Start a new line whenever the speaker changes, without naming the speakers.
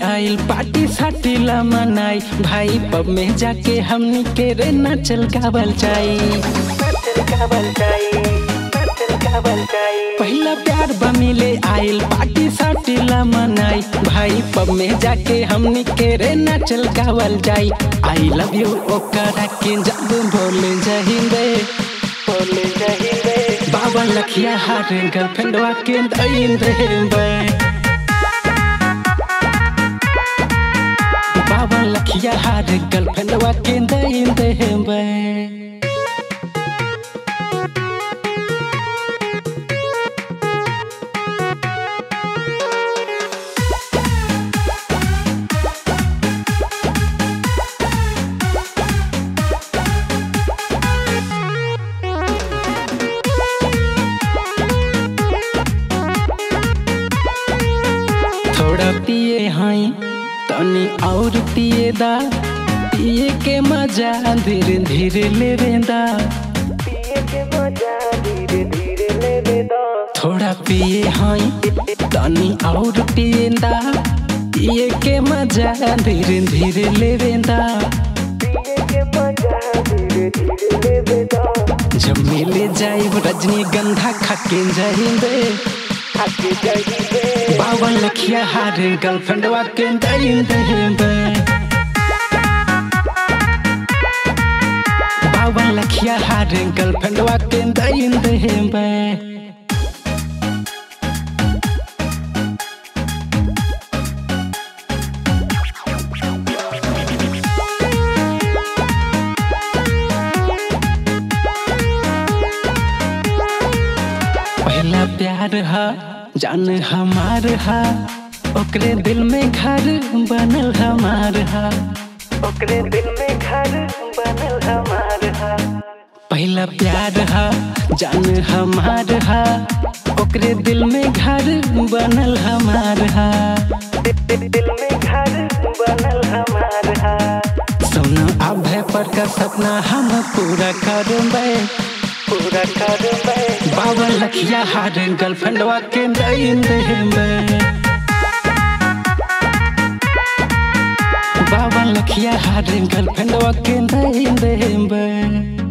आइल पार्टी साटी ला मनाई भाई पब में जाके हमनी के रे नाचल गावल जाई। पहला प्यार बा मिले आइल पार्टी साटी ला मनाई भाई पब में जाके हमनी के रे नाचल गावल जाई। आई लव यू ओकरा के जब बोले जहिंदे बाबा लखिया हार गर्लफ्रेंडवा के दइंदे बाबा लखिया हार गर्लफ्रेंडवा के दइंदे। थोड़ा पिए हाई तनी और पिए दा पिए के मजा धीरे धीरे लेवेंदा थोड़ा पिए हाई तनी और पिए दा पिए के मजा धीरे धीरे लेवेंदा। जब मिले जाए रजनीगंधा खाके जाइंदे बाबा लखिया हार गर्लफ्रेंडवा के दइंदे बाबा लखिया हार गर्लफ्रेंडवा के दइंदे। पहला प्यार हा जान हमार हा ओकरे दिल में घर बनल हमार हा ओकरे दिल में घर बनल हमार हा। पहला प्यार हा जान हमार हा ओकरे दिल में घर बनल हमार हा दिल में घर बनल हमार हा। सोना अभय पर का सपना हम पूरा करबे बाबा लखिया हार गर्लफ्रेंडवा के दइंदे बाबा लखिया हार गर्लफ्रेंडवा के दइंदे।